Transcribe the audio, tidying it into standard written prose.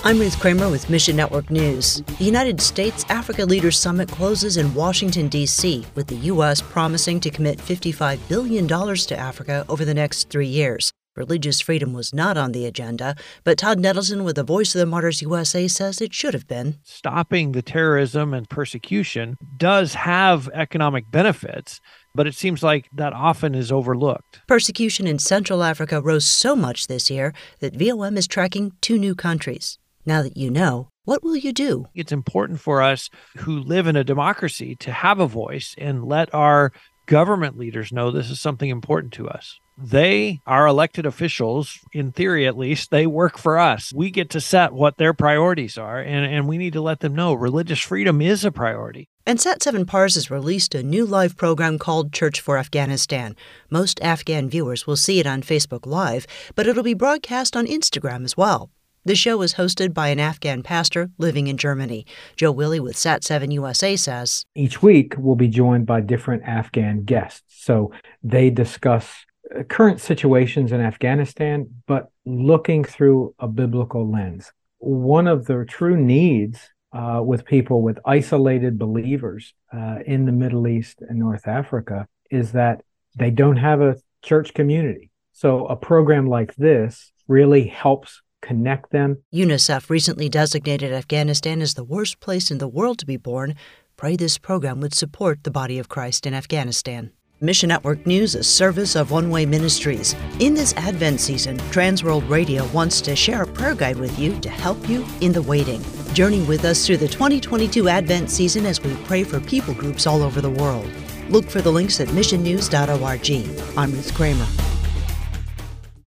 I'm Ruth Kramer with Mission Network News. The United States Africa Leaders Summit closes in Washington, D.C., with the U.S. promising to commit $55 billion to Africa over the next 3 years. Religious freedom was not on the agenda, but Todd Nettleton with the Voice of the Martyrs USA says it should have been. Stopping the terrorism and persecution does have economic benefits, but it seems like that often is overlooked. Persecution in Central Africa rose so much this year that VOM is tracking 2 new countries. Now that you know, what will you do? It's important for us who live in a democracy to have a voice and let our government leaders know this is something important to us. They are elected officials, in theory at least. They work for us. We get to set what their priorities are, and we need to let them know religious freedom is a priority. And Sat7 Pars has released a new live program called Church for Afghanistan. Most Afghan viewers will see it on Facebook Live, but it'll be broadcast on Instagram as well. The show is hosted by an Afghan pastor living in Germany. Joe Willie with Sat7 USA says, each week we'll be joined by different Afghan guests. So they discuss current situations in Afghanistan, but looking through a biblical lens. One of the true needs with people, with isolated believers in the Middle East and North Africa, is that they don't have a church community. So a program like this really helps connect them. UNICEF recently designated Afghanistan as the worst place in the world to be born. Pray this program would support the body of Christ in Afghanistan. Mission Network News, a service of One Way Ministries. In this Advent season, Transworld Radio wants to share a prayer guide with you to help you in the waiting. Journey with us through the 2022 Advent season as we pray for people groups all over the world. Look for the links at missionnews.org. I'm Ruth Kramer.